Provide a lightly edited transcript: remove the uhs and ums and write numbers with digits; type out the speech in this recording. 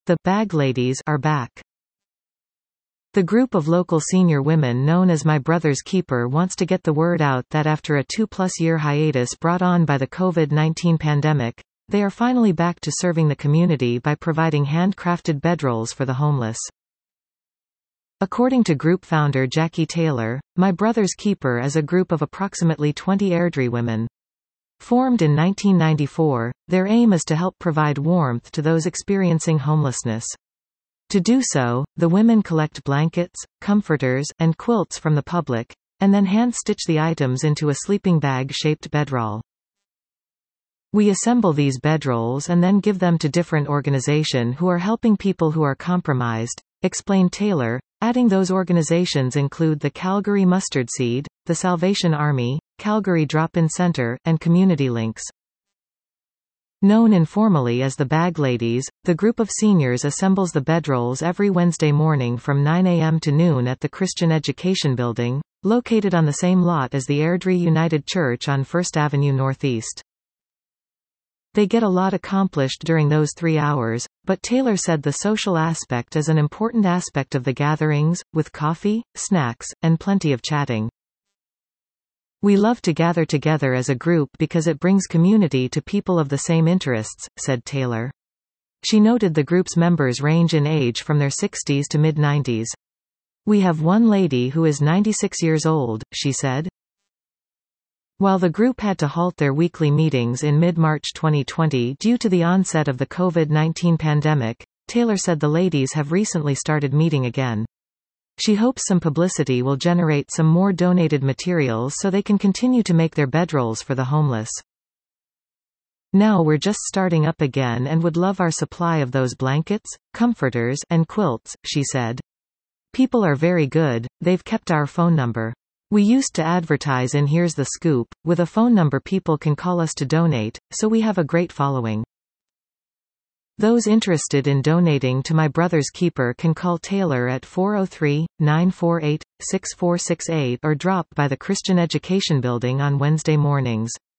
The Bag Ladies are back. The group of local senior women known as My Brother's Keeper wants to get the word out that after a 2-plus-year hiatus brought on by the COVID-19 pandemic, they are finally back to serving the community by providing handcrafted bedrolls for the homeless. According to group founder Jackie Taylor, My Brother's Keeper is a group of approximately 20 Airdrie women. Formed in 1994, their aim is to help provide warmth to those experiencing homelessness. To do so, the women collect blankets, comforters, and quilts from the public, and then hand-stitch the items into a sleeping bag-shaped bedroll. We assemble these bedrolls and then give them to different organizations who are helping people who are compromised, explained Taylor, adding those organizations include the Calgary Mustard Seed, the Salvation Army, Calgary Drop-In Center, and Community Links. Known informally as the Bag Ladies, the group of seniors assembles the bedrolls every Wednesday morning from 9 a.m. to noon at the Christian Education Building, located on the same lot as the Airdrie United Church on 1st Avenue Northeast. They get a lot accomplished during those 3 hours, but Taylor said the social aspect is an important aspect of the gatherings, with coffee, snacks, and plenty of chatting. We love to gather together as a group because it brings community to people of the same interests, said Taylor. She noted the group's members range in age from their 60s to mid-90s. We have one lady who is 96 years old, she said. While the group had to halt their weekly meetings in mid-March 2020 due to the onset of the COVID-19 pandemic, Taylor said the ladies have recently started meeting again. She hopes some publicity will generate some more donated materials so they can continue to make their bedrolls for the homeless. Now we're just starting up again and would love our supply of those blankets, comforters, and quilts, she said. People are very good, they've kept our phone number. We used to advertise in Here's the Scoop, with a phone number people can call us to donate, so we have a great following. Those interested in donating to My Brother's Keeper can call Taylor at 403-948-6468 or drop by the Christian Education Building on Wednesday mornings.